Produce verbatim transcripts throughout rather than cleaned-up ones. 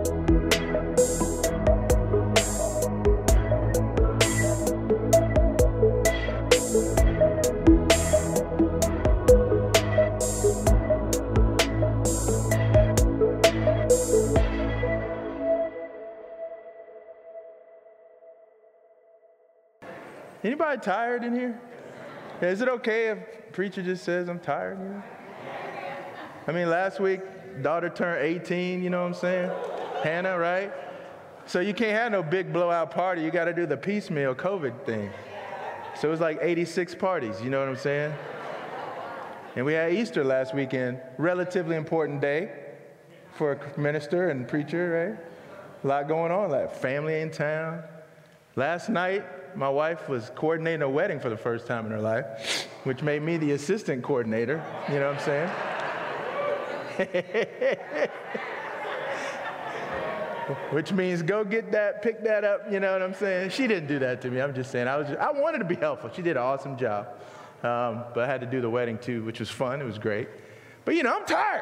Anybody tired in here? Is it okay if preacher just says I'm tired? You know? I mean, last week, daughter turned eighteen, you know what I'm saying? Hannah, right? So you can't have no big blowout party. You got to do the piecemeal COVID thing. So it was like eighty-six parties, you know what I'm saying? And we had Easter last weekend, relatively important day for a minister and preacher, right? A lot going on, like family in town. Last night, my wife was coordinating a wedding for the first time in her life, which made me the assistant coordinator, you know what I'm saying? Which means go get that, pick that up, you know what I'm saying? She didn't do that to me. I'm just saying, I was just, I wanted to be helpful. She did an awesome job. Um, but I had to do the wedding too, which was fun. It was great. But you know, I'm tired.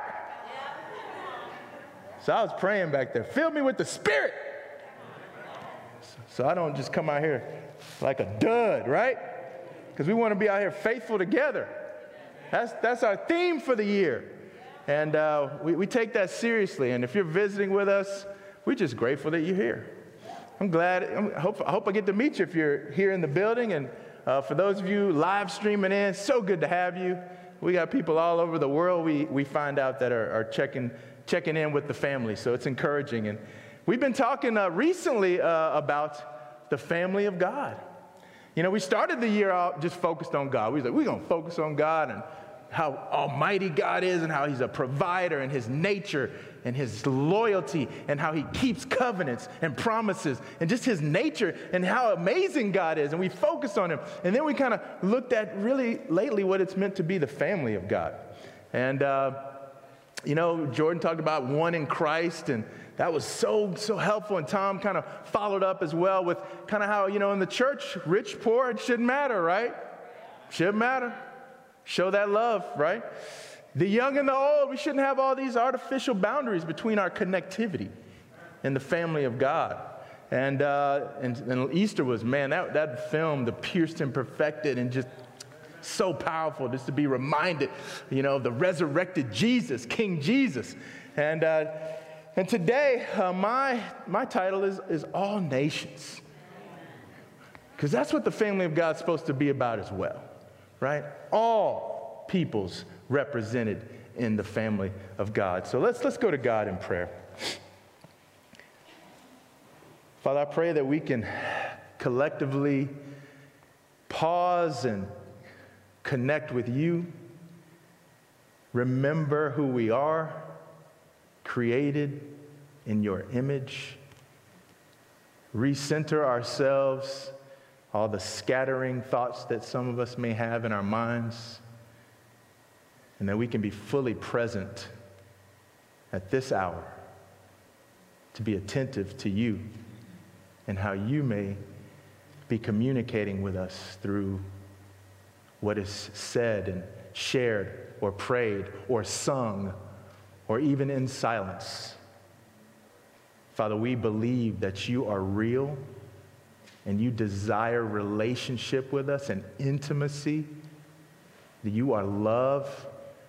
So I was praying back there. Fill me with the Spirit. So I don't just come out here like a dud, right? Because we want to be out here faithful together. That's, that's our theme for the year. And uh, we, we take that seriously. And if you're visiting with us, we're just grateful that you're here. I'm glad. I'm, I, hope, I hope I get to meet you if you're here in the building. And uh, for those of you live streaming in, so good to have you. We got people all over the world we, we find out that are, are checking, checking in with the family. So it's encouraging. And we've been talking uh, recently uh, about the family of God. You know, we started the year out just focused on God. We was like, we're going to focus on God and how almighty God is and how he's a provider and his nature and his loyalty and how he keeps covenants and promises and just his nature and how amazing God is. And we focused on him. And then we kind of looked at really lately what it's meant to be the family of God. And, uh, you know, Jordan talked about one in Christ, and that was so, so helpful. And Tom kind of followed up as well with kind of how, you know, in the church, rich, poor, it shouldn't matter, right? Shouldn't matter. Show that love, right? The young and the old, we shouldn't have all these artificial boundaries between our connectivity in the family of God. And, uh, and, and Easter was, man, that, that film, The Pierced and Perfected, and just so powerful just to be reminded, you know, of the resurrected Jesus, King Jesus. And uh, and today, uh, my my title is, is All Nations. Because that's what the family of God's supposed to be about as well, right? All peoples represented in the family of God. So let's let's go to God in prayer. Father, I pray that we can collectively pause and connect with you, remember who we are, created in your image, recenter ourselves, all the scattering thoughts that some of us may have in our minds, and that we can be fully present at this hour to be attentive to you and how you may be communicating with us through what is said and shared or prayed or sung or even in silence. Father, we believe that you are real and you desire relationship with us and intimacy, that you are love,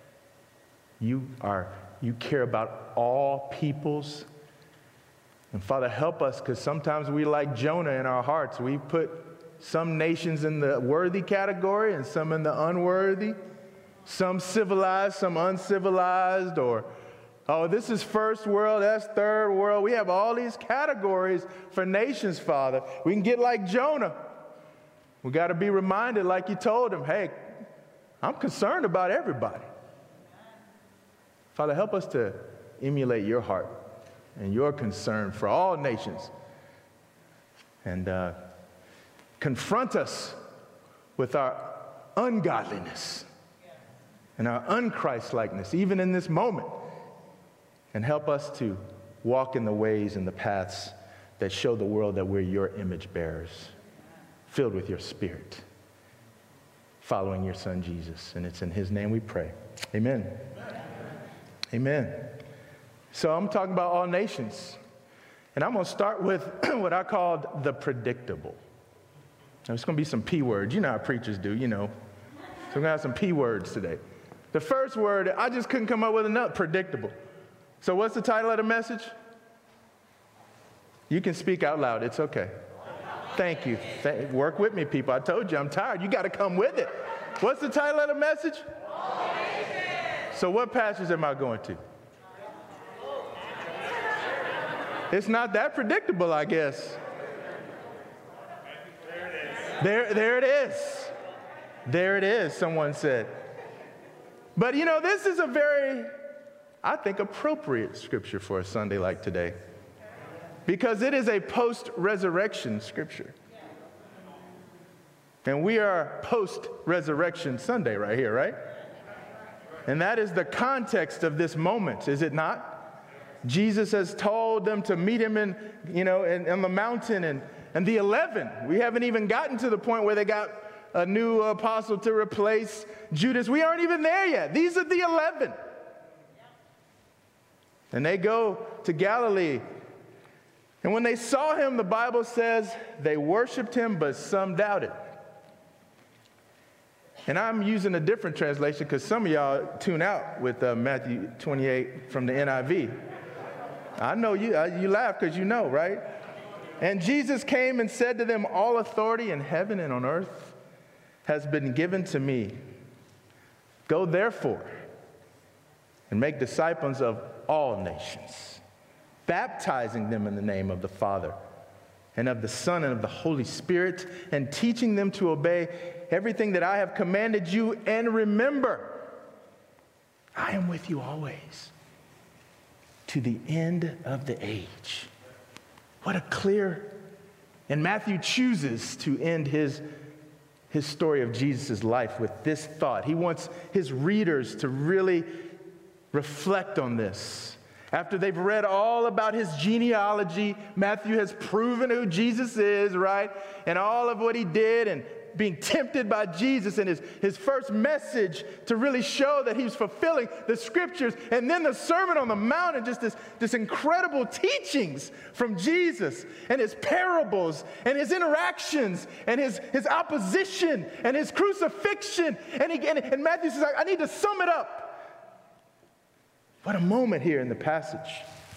you are you care about all peoples. And Father, help us, because sometimes we, like Jonah in our hearts, we put some nations in the worthy category and some in the unworthy, some civilized, some uncivilized, or, oh, this is first world, that's third world. We have all these categories for nations, Father. We can get like Jonah. We got to be reminded, like you told him, hey, I'm concerned about everybody. Father, help us to emulate your heart and your concern for all nations. And uh, confront us with our ungodliness and our unChristlikeness, even in this moment, and help us to walk in the ways and the paths that show the world that we're your image bearers, filled with your Spirit, following your Son, Jesus. And it's in his name we pray. Amen. Amen. Amen. So I'm talking about all nations. And I'm going to start with what I called the predictable. There's going to be some P words. You know how preachers do, you know. So we're going to have some P words today. The first word, I just couldn't come up with enough, predictable. So what's the title of the message? You can speak out loud. It's okay. Thank you. Thank, work with me, people. I told you I'm tired. You got to come with it. What's the title of the message? So what passage am I going to? It's not that predictable, I guess. There, there it is. There it is, someone said. But you know, this is a very, I think, appropriate scripture for a Sunday like today. Because it is a post-resurrection scripture. And we are post-resurrection Sunday right here, right? And that is the context of this moment, is it not? Jesus has told them to meet him in, you know, in, in the mountain, and, and the eleven. We haven't even gotten to the point where they got a new apostle to replace Judas. We aren't even there yet. These are the eleven. And they go to Galilee. And when they saw him, the Bible says they worshiped him, but some doubted. And I'm using a different translation because some of y'all tune out with uh, Matthew twenty-eight from the N I V. I know you, uh, you laugh because you know, right? And Jesus came and said to them, all authority in heaven and on earth has been given to me. Go therefore and make disciples of all nations, baptizing them in the name of the Father and of the Son and of the Holy Spirit, and teaching them to obey everything that I have commanded you. And remember, I am with you always to the end of the age. What a clear, and Matthew chooses to end his, his story of Jesus' life with this thought. He wants his readers to really reflect on this. After they've read all about his genealogy, Matthew has proven who Jesus is, right? And all of what he did, and being tempted by Jesus, and his, his first message to really show that he was fulfilling the scriptures, and then the Sermon on the Mount, and just this, this incredible teachings from Jesus, and his parables, and his interactions, and his, his opposition, and his crucifixion. And, he, and, and Matthew says, I need to sum it up. What a moment here in the passage.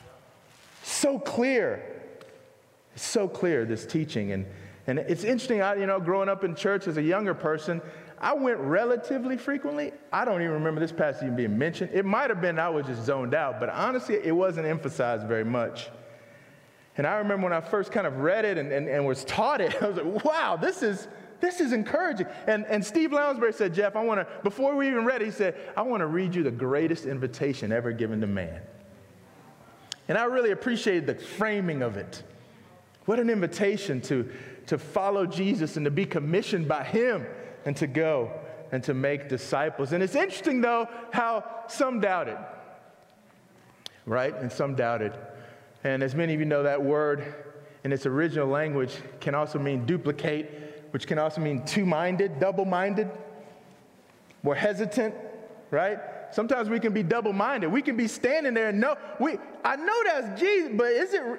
So clear. It's so clear, this teaching. And And it's interesting, I, you know, growing up in church as a younger person, I went relatively frequently. I don't even remember this passage even being mentioned. It might have been I was just zoned out, but honestly, it wasn't emphasized very much. And I remember when I first kind of read it and, and, and was taught it, I was like, wow, this is this is encouraging. And, and Steve Lounsbury said, Jeff, I want to, before we even read it, he said, I want to read you the greatest invitation ever given to man. And I really appreciated the framing of it. What an invitation to to follow Jesus and to be commissioned by him and to go and to make disciples. And it's interesting, though, how some doubted, right? And some doubted. And as many of you know, that word in its original language can also mean duplicate, which can also mean two-minded, double-minded, more hesitant, right? Sometimes we can be double-minded. We can be standing there and know, we, I know that's Jesus, but is it,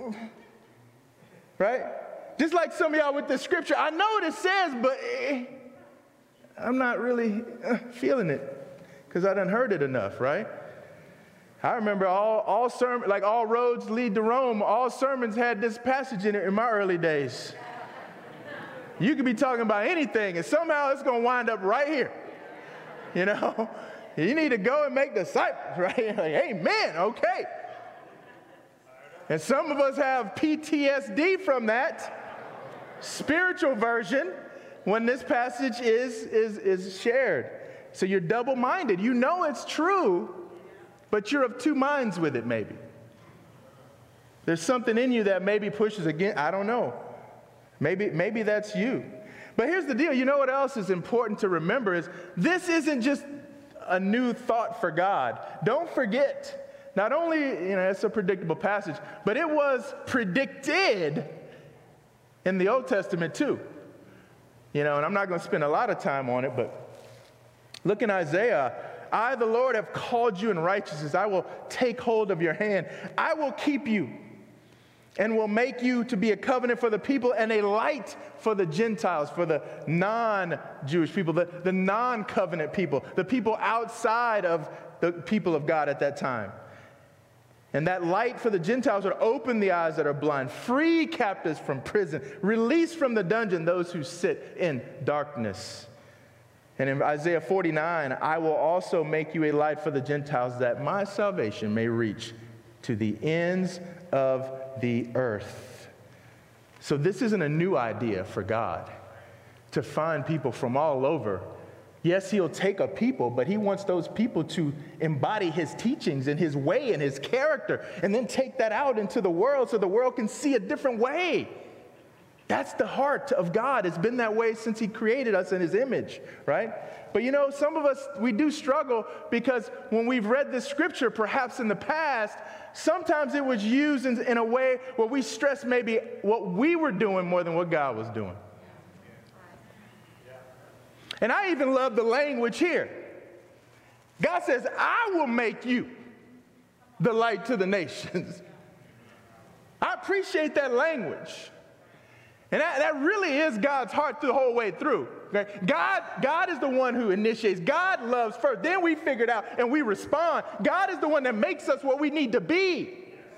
right? Just like some of y'all with the scripture, I know what it says, but eh, I'm not really uh, feeling it because I done heard it enough, right? I remember all, all sermons, like all roads lead to Rome, all sermons had this passage in it in my early days. You could be talking about anything, and somehow it's going to wind up right here. You know? You need to go and make disciples, right? Like, amen, okay. And some of us have P T S D from that. Spiritual version when this passage is, is, is shared. So you're double-minded. You know it's true, but you're of two minds with it maybe. There's something in you that maybe pushes against, I don't know. Maybe, maybe that's you. But here's the deal. You know what else is important to remember is this isn't just a new thought for God. Don't forget, not only, you know, it's a predictable passage, but it was predicted in the Old Testament too. You know, and I'm not going to spend a lot of time on it, but look in Isaiah. I, the Lord, have called you in righteousness. I will take hold of your hand. I will keep you. and will make you to be a covenant for the people and a light for the Gentiles, for the non-Jewish people, the, the non-covenant people, the people outside of the people of God at that time. And that light for the Gentiles would open the eyes that are blind, free captives from prison, release from the dungeon those who sit in darkness. And in Isaiah forty-nine, I will also make you a light for the Gentiles, that my salvation may reach to the ends of the earth. So this isn't a new idea for God, to find people from all over. Yes, he'll take a people, but he wants those people to embody his teachings and his way and his character, and then take that out into the world so the world can see a different way. That's the heart of God. It's been that way since he created us in his image, right? But you know, some of us, we do struggle because when we've read this scripture, perhaps in the past, sometimes it was used in, in a way where we stress maybe what we were doing more than what God was doing. And I even love the language here. God says, I will make you the light to the nations. I appreciate that language. And that, that really is God's heart the whole way through. Okay? God, God is the one who initiates. God loves first. Then we figure it out and we respond. God is the one that makes us what we need to be.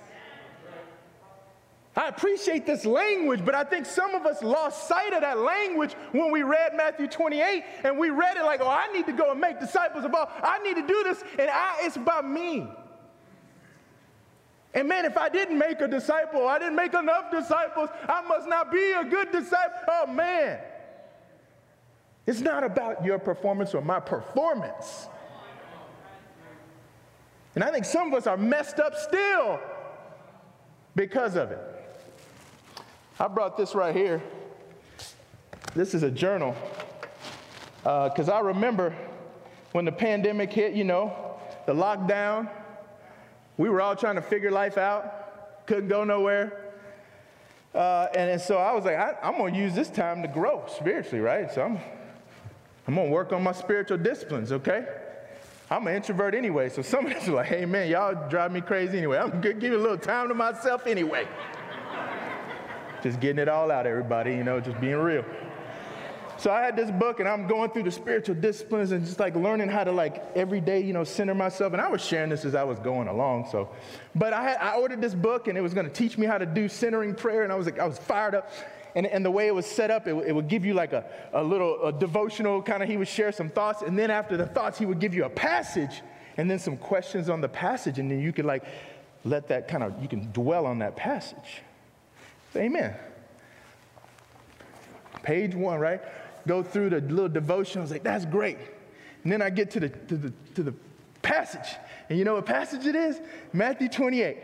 I appreciate this language, but I think some of us lost sight of that language when we read Matthew twenty-eight, and we read it like, oh, I need to go and make disciples of all. I need to do this, and I, it's about me. And man, if I didn't make a disciple, I didn't make enough disciples, I must not be a good disciple. Oh, man. It's not about your performance or my performance. And I think some of us are messed up still because of it. I brought this right here. This is a journal. Because uh, I remember when the pandemic hit, you know, the lockdown, we were all trying to figure life out, couldn't go nowhere. Uh, and, and so I was like, I, I'm going to use this time to grow spiritually, right? So I'm, I'm going to work on my spiritual disciplines, okay? I'm an introvert anyway, so some of us are like, hey, man, y'all drive me crazy anyway. I'm going to give you a little time to myself anyway. Just getting it all out, everybody, you know, just being real. So I had this book, and I'm going through the spiritual disciplines and just like learning how to like every day, you know, center myself. And I was sharing this as I was going along. So, but I had, I ordered this book, and it was going to teach me how to do centering prayer. And I was like, I was fired up. And, and the way it was set up, it, it would give you like a, a little a devotional kind of, he would share some thoughts. And then after the thoughts, he would give you a passage and then some questions on the passage. And then you could like let that kind of, you can dwell on that passage. Amen. Page one, right? Go through the little devotion. I was like, that's great. And then I get to the to the to the passage. And you know what passage it is? Matthew twenty-eight.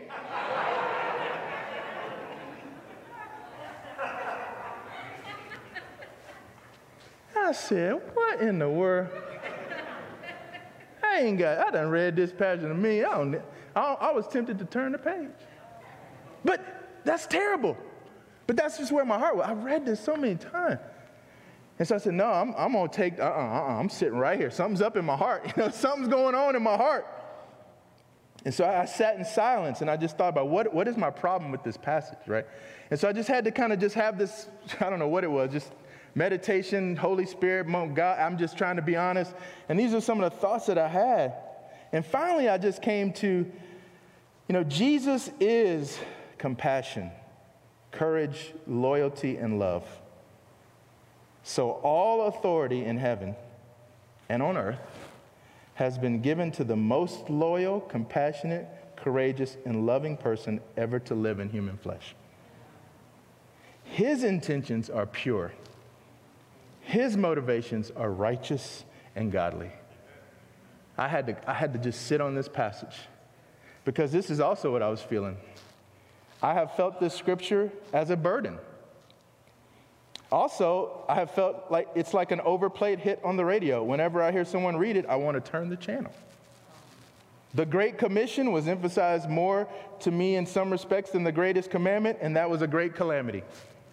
I said, what in the world? I ain't got, I done read this passage a million. I, don't, I, I was tempted to turn the page. But that's terrible. But that's just where my heart was. I read this so many times. And so I said, no, I'm, I'm going to take, uh-uh, uh-uh, I'm sitting right here. Something's up in my heart. You know, something's going on in my heart. And so I, I sat in silence, and I just thought about what, what is my problem with this passage, right? And so I just had to kind of just have this, I don't know what it was, just meditation, Holy Spirit, God, I'm just trying to be honest. And these are some of the thoughts that I had. And finally, I just came to, you know, Jesus is compassion, courage, loyalty, and love. So all authority in heaven and on earth has been given to the most loyal, compassionate, courageous, and loving person ever to live in human flesh. His intentions are pure. His motivations are righteous and godly. I had to, I had to just sit on this passage because this is also what I was feeling. I have felt this scripture as a burden. Also, I have felt like it's like an overplayed hit on the radio. Whenever I hear someone read it, I want to turn the channel. The Great Commission was emphasized more to me in some respects than the greatest commandment, and that was a great calamity.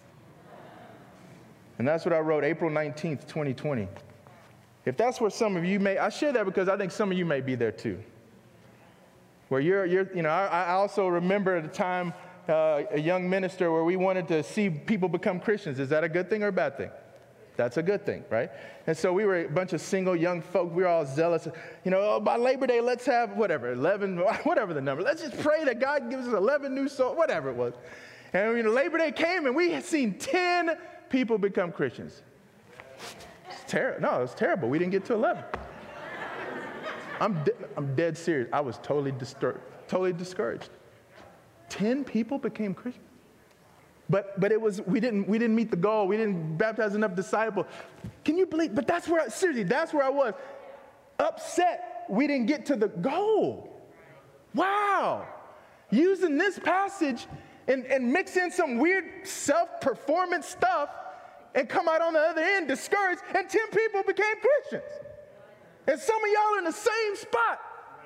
And that's what I wrote April nineteenth, twenty twenty. If that's where some of you may, I share that because I think some of you may be there too. Where you're, you're you know, I, I also remember at a time uh, a young minister where we wanted to see people become Christians. Is that a good thing or a bad thing? That's a good thing, right? And so we were a bunch of single young folk. We were all zealous. You know, oh, by Labor Day, let's have whatever, eleven, whatever the number. Let's just pray that God gives us eleven new souls, whatever it was. And you know, Labor Day came, and we had seen ten people become Christians. It's terrible. No, it was terrible. We didn't get to eleven. I'm, de- I'm dead serious. I was totally disturbed, totally discouraged. Ten people became Christians. But but it was we didn't we didn't meet the goal. We didn't baptize enough disciples. Can you believe? But that's where I, seriously that's where I was upset. We didn't get to the goal. Wow, using this passage and and mix in some weird self-performance stuff and come out on the other end discouraged. And ten people became Christians. And some of y'all are in the same spot.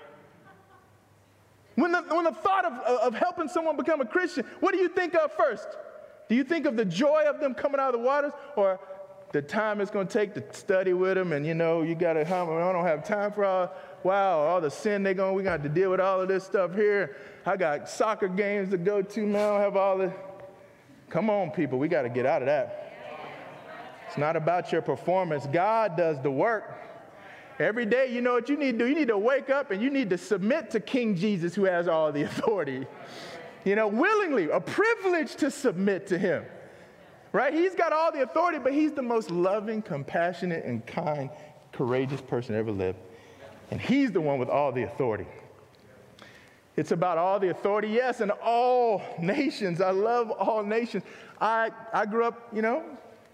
When the when the thought of of helping someone become a Christian, what do you think of first? Do you think of the joy of them coming out of the waters, or the time it's going to take to study with them, and you know you got to, I don't have time for all, wow, all the sin they're going, we got to deal with all of this stuff here. I got soccer games to go to now, I have all this. Come on, people, we got to get out of that. It's not about your performance. God does the work. Every day, you know what you need to do? You need to wake up and you need to submit to King Jesus, who has all the authority. You know, willingly, a privilege to submit to him, right? He's got all the authority, but he's the most loving, compassionate, and kind, courageous person ever lived. And he's the one with all the authority. It's about all the authority, yes, and all nations. I love all nations. I, I grew up, you know,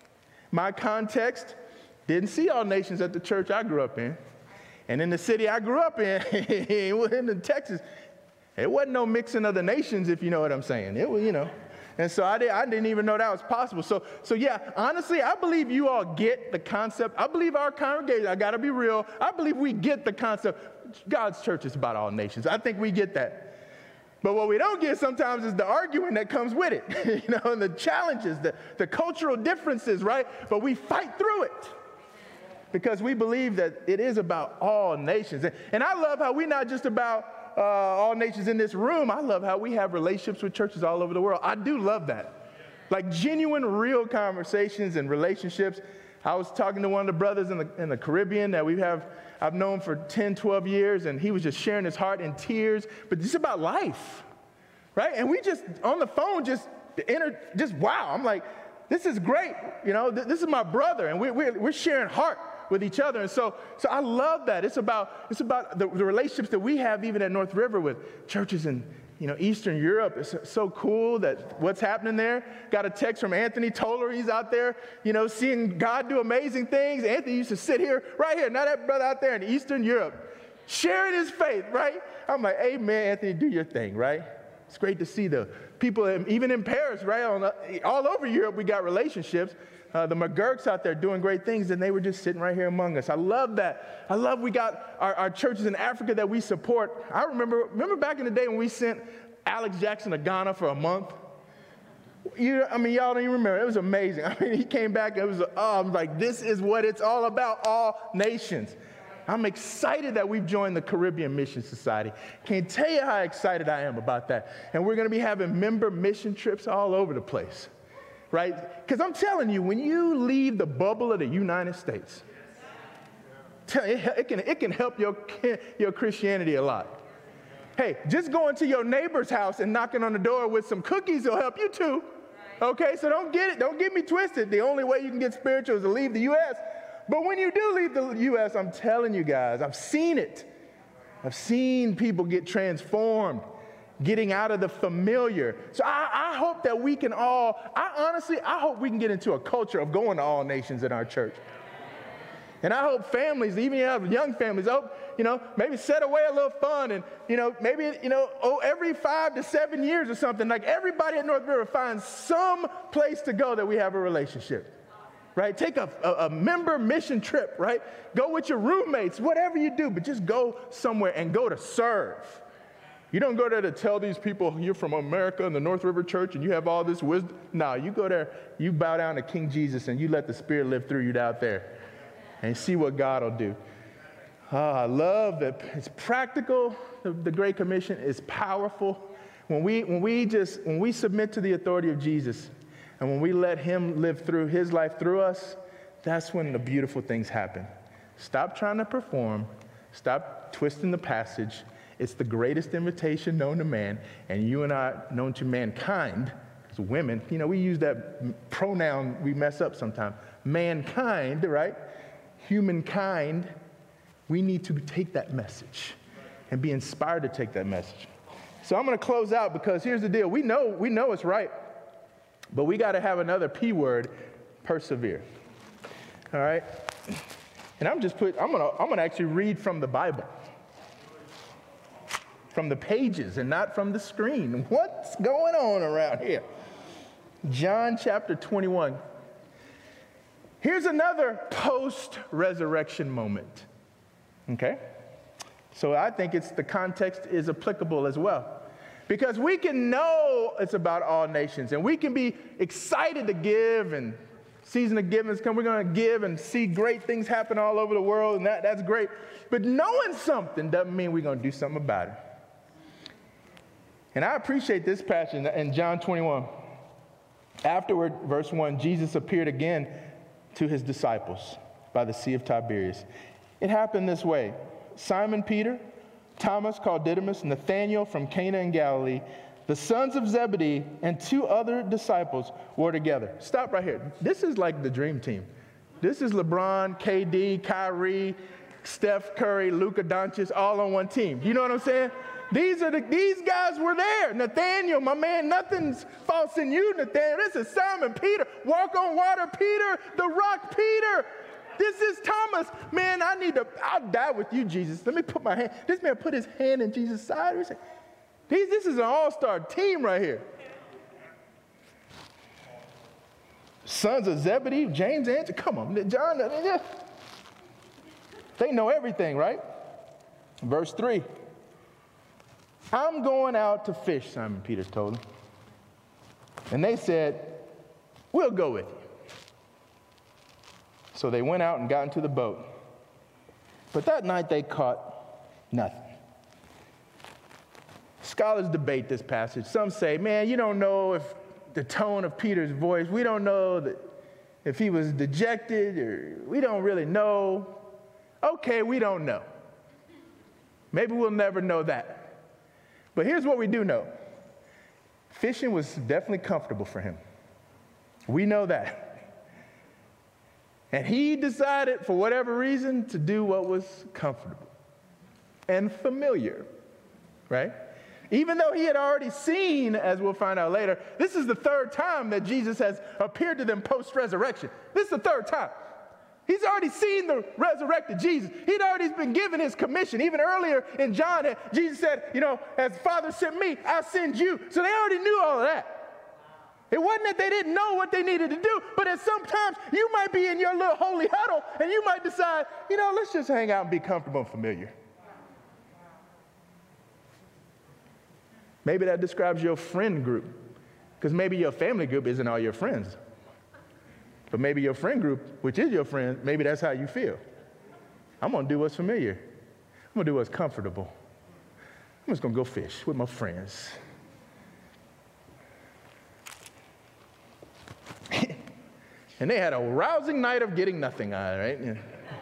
my context, didn't see all nations at the church I grew up in. And in the city I grew up in, in Texas, it wasn't no mixing of the nations, if you know what I'm saying. It was, you know. And so I, did, I didn't even know that was possible. So, so yeah, honestly, I believe you all get the concept. I believe our congregation, I got to be real, I believe we get the concept. God's church is about all nations. I think we get that. But what we don't get sometimes is the arguing that comes with it, you know, and the challenges, the, the cultural differences, right? But we fight through it because we believe that it is about all nations. And, and I love how we're not just about Uh, all nations in this room. I love how we have relationships with churches all over the world. I do love that. Like genuine, real conversations and relationships. I was talking to one of the brothers in the, in the Caribbean that we have, I've known for ten, twelve years, and he was just sharing his heart in tears, but just about life, right? And we just, on the phone, just, enter, just wow. I'm like, this is great. You know, th- this is my brother, and we, we're, we're sharing heart with each other. And so so I love that. It's about it's about the, the relationships that we have even at North River with churches in, you know, Eastern Europe. It's so cool that what's happening there. Got a text from Anthony Toller. He's out there, you know, seeing God do amazing things. Anthony used to sit here, right here. Now that brother out there in Eastern Europe, sharing his faith, right? I'm like, amen, Anthony, do your thing, right? It's great to see the people, even in Paris, right? On the, all over Europe, we got relationships. Uh, the McGurks out there doing great things, and they were just sitting right here among us. I love that. I love we got our, our churches in Africa that we support. I remember remember back in the day when we sent Alex Jackson to Ghana for a month. You, I mean, y'all don't even remember. It was amazing. I mean, he came back. It was, oh, I'm like, this is what it's all about, all nations. I'm excited that we've joined the Caribbean Mission Society. Can't tell you how excited I am about that. And we're going to be having member mission trips all over the place. Right? Because I'm telling you, when you leave the bubble of the United States, it can, it can help your, your Christianity a lot. Hey, just going to your neighbor's house and knocking on the door with some cookies will help you too. Okay, so don't get it, don't get me twisted. The only way you can get spiritual is to leave the U S But when you do leave the U S, I'm telling you guys, I've seen it. I've seen people get transformed, getting out of the familiar. So I, I hope that we can all, I honestly, I hope we can get into a culture of going to all nations in our church. And I hope families, even have young families, I hope, you know, maybe set away a little fun and, you know, maybe, you know, oh, every five to seven years or something, like everybody at North River finds some place to go that we have a relationship. Right? Take a, a, a member mission trip, right? Go with your roommates, whatever you do, but just go somewhere and go to serve. You don't go there to tell these people you're from America and the North River Church and you have all this wisdom. No, you go there, you bow down to King Jesus and you let the Spirit live through you out there and see what God will do. Oh, I love that it's practical. The, the Great Commission is powerful. When we, when we just, when we submit to the authority of Jesus, and when we let him live through his life through us, that's when the beautiful things happen. Stop trying to perform. Stop twisting the passage. It's the greatest invitation known to man, and you and I, known to mankind, as women, you know, we use that pronoun, we mess up sometimes. Mankind, right? Humankind, we need to take that message and be inspired to take that message. So I'm going to close out because here's the deal. We know, we know it's right, but we got to have another P word, persevere. All right? And I'm just put, I'm going to, I'm going to actually read from the Bible. From the pages and not from the screen. What's going on around here? John chapter twenty-one. Here's another post-resurrection moment. Okay? So I think it's the context is applicable as well. Because we can know it's about all nations, and we can be excited to give, and season of giving is coming. We're going to give and see great things happen all over the world, and that, that's great. But knowing something doesn't mean we're going to do something about it. And I appreciate this passage in John twenty-one. Afterward, verse one, Jesus appeared again to his disciples by the Sea of Tiberias. It happened this way. Simon Peter, Thomas called Didymus, Nathanael from Cana in Galilee, the sons of Zebedee, and two other disciples were together. Stop right here. This is like the dream team. This is LeBron, K D, Kyrie, Steph Curry, Luka Doncic, all on one team. You know what I'm saying? These are the, these guys were there. Nathaniel, my man, nothing's false in you, Nathaniel. This is Simon Peter. Walk on water, Peter. The rock, Peter. This is Thomas. Man, I need to, I'll die with you, Jesus. Let me put my hand. This man put his hand in Jesus' side. He's like, these, this is an all-star team right here. Sons of Zebedee, James, and come on, John. They know everything, right? Verse three. I'm going out to fish, Simon Peter told them. And they said, we'll go with you. So they went out and got into the boat. But that night they caught nothing. Scholars debate this passage. Some say, man, you don't know if the tone of Peter's voice, we don't know that if he was dejected, or we don't really know. Okay, we don't know. Maybe we'll never know that. But here's what we do know. Fishing was definitely comfortable for him. We know that. And he decided, for whatever reason, to do what was comfortable and familiar, right? Even though he had already seen, as we'll find out later, this is the third time that Jesus has appeared to them post-resurrection. This is the third time. He's already seen the resurrected Jesus. He'd already been given his commission. Even earlier in John, Jesus said, you know, as the Father sent me, I'll send you. So they already knew all of that. It wasn't that they didn't know what they needed to do, but at sometimes you might be in your little holy huddle and you might decide, you know, let's just hang out and be comfortable and familiar. Maybe that describes your friend group, because maybe your family group isn't all your friends. But maybe your friend group, which is your friend, maybe that's how you feel. I'm going to do what's familiar. I'm going to do what's comfortable. I'm just going to go fish with my friends. And they had a rousing night of getting nothing on, right?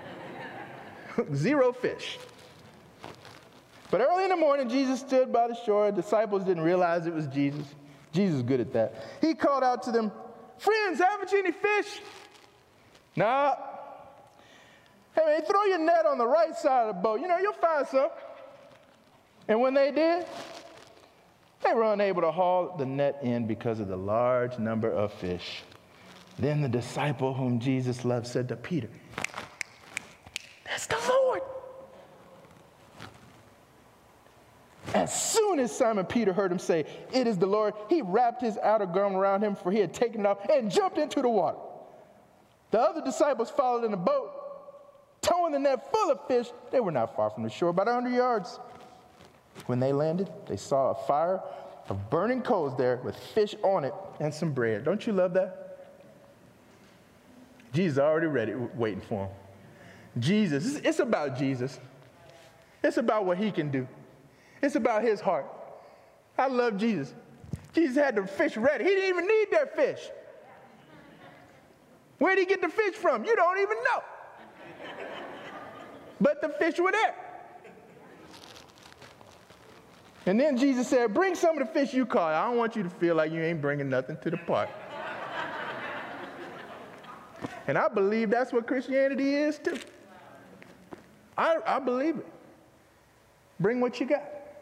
Zero fish. But early in the morning, Jesus stood by the shore. The disciples didn't realize it was Jesus. Jesus is good at that. He called out to them, friends, haven't you any fish? Nah. Hey, man, throw your net on the right side of the boat. You know, you'll find some. And when they did, they were unable to haul the net in because of the large number of fish. Then the disciple whom Jesus loved said to Peter, that's the Lord. As soon as Simon Peter heard him say, it is the Lord, he wrapped his outer garment around him, for he had taken it off, and jumped into the water. The other disciples followed in the boat, towing the net full of fish. They were not far from the shore, about a hundred yards. When they landed, they saw a fire of burning coals there with fish on it and some bread. Don't you love that? Jesus already ready, waiting for him. Jesus, it's about Jesus. It's about what he can do. It's about his heart. I love Jesus. Jesus had the fish ready. He didn't even need their fish. Where'd he get the fish from? You don't even know. But the fish were there. And then Jesus said, bring some of the fish you caught. I don't want you to feel like you ain't bringing nothing to the party. And I believe that's what Christianity is too. I, I believe it. Bring what you got.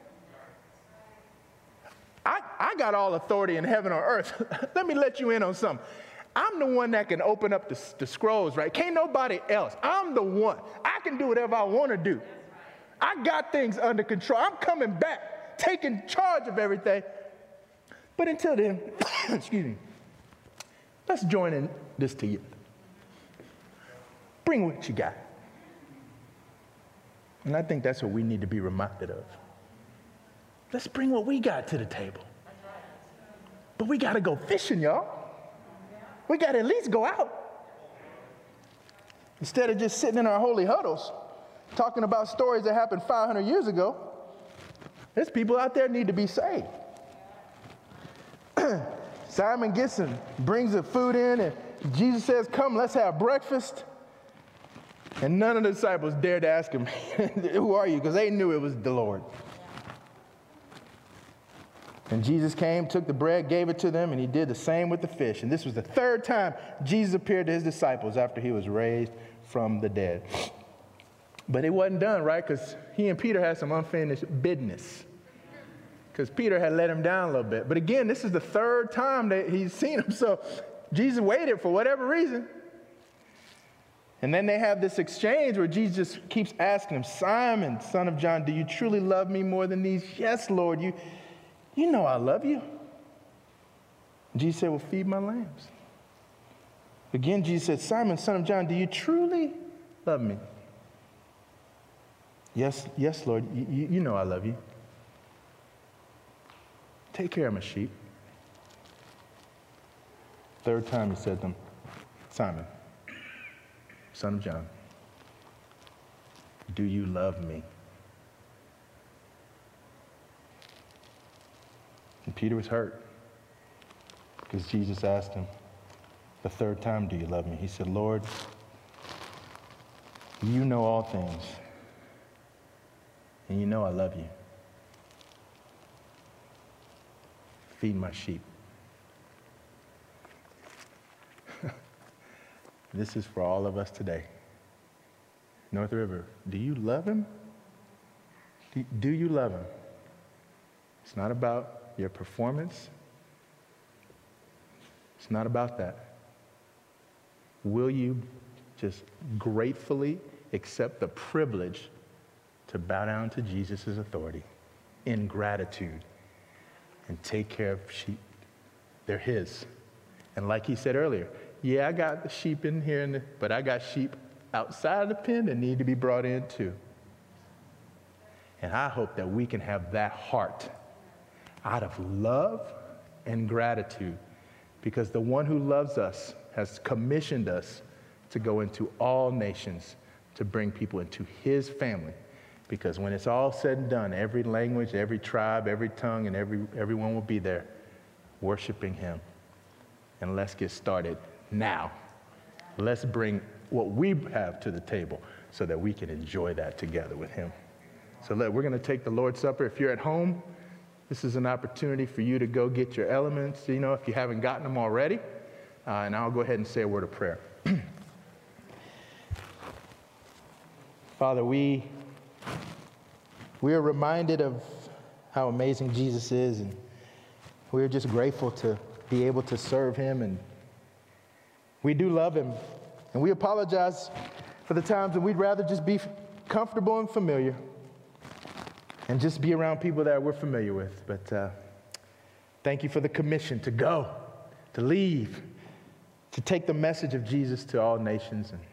I, I got all authority in heaven or earth. Let me let you in on something. I'm the one that can open up the, the scrolls, right? Can't nobody else. I'm the one. I can do whatever I want to do. I got things under control. I'm coming back, taking charge of everything. But until then, excuse me, let's join in this together. Bring what you got. And I think that's what we need to be reminded of. Let's bring what we got to the table. But we got to go fishing, y'all. We got to at least go out. Instead of just sitting in our holy huddles, talking about stories that happened five hundred years ago, there's people out there need to be saved. Simon gets and brings the food in, and Jesus says, come, let's have breakfast. And none of the disciples dared to ask him, who are you? Because they knew it was the Lord. And Jesus came, took the bread, gave it to them, and he did the same with the fish. And this was the third time Jesus appeared to his disciples after he was raised from the dead. But it wasn't done, right? Because he and Peter had some unfinished business. Because Peter had let him down a little bit. But again, this is the third time that he's seen him. So Jesus waited for whatever reason. And then they have this exchange where Jesus keeps asking him, Simon, son of John, do you truly love me more than these? Yes, Lord, you, you know I love you. And Jesus said, well, feed my lambs. Again, Jesus said, Simon, son of John, do you truly love me? Yes, yes, Lord, you, you know I love you. Take care of my sheep. Third time he said to them, Simon, son of John, do you love me? And Peter was hurt because Jesus asked him the third time, do you love me? He said, Lord, you know all things, and you know I love you. Feed my sheep. This is for all of us today. North River, do you love him? Do, do you love him? It's not about your performance. It's not about that. Will you just gratefully accept the privilege to bow down to Jesus' authority in gratitude and take care of sheep? They're his. And like he said earlier, yeah, I got the sheep in here, in the, but I got sheep outside of the pen that need to be brought in too. And I hope that we can have that heart out of love and gratitude, because the one who loves us has commissioned us to go into all nations to bring people into his family. Because when it's all said and done, every language, every tribe, every tongue, and every everyone will be there worshiping him. And let's get started now. Let's bring what we have to the table so that we can enjoy that together with him. So let, we're going to take the Lord's Supper. If you're at home, this is an opportunity for you to go get your elements, you know, if you haven't gotten them already. Uh, and I'll go ahead and say a word of prayer. Father, we, we are reminded of how amazing Jesus is, and we're just grateful to be able to serve him, and we do love him, and we apologize for the times that we'd rather just be comfortable and familiar and just be around people that we're familiar with. But uh, thank you for the commission to go, to leave, to take the message of Jesus to all nations. And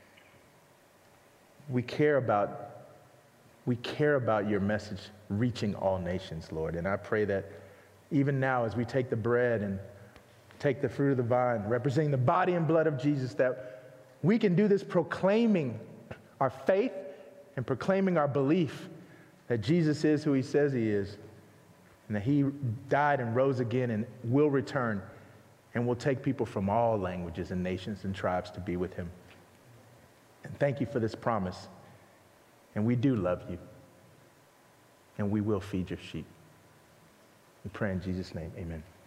we care about we care about your message reaching all nations, Lord. And I pray that even now, as we take the bread and take the fruit of the vine, representing the body and blood of Jesus, that we can do this proclaiming our faith and proclaiming our belief that Jesus is who he says he is, and that he died and rose again and will return and will take people from all languages and nations and tribes to be with him. And thank you for this promise. And we do love you. And we will feed your sheep. We pray in Jesus' name, amen.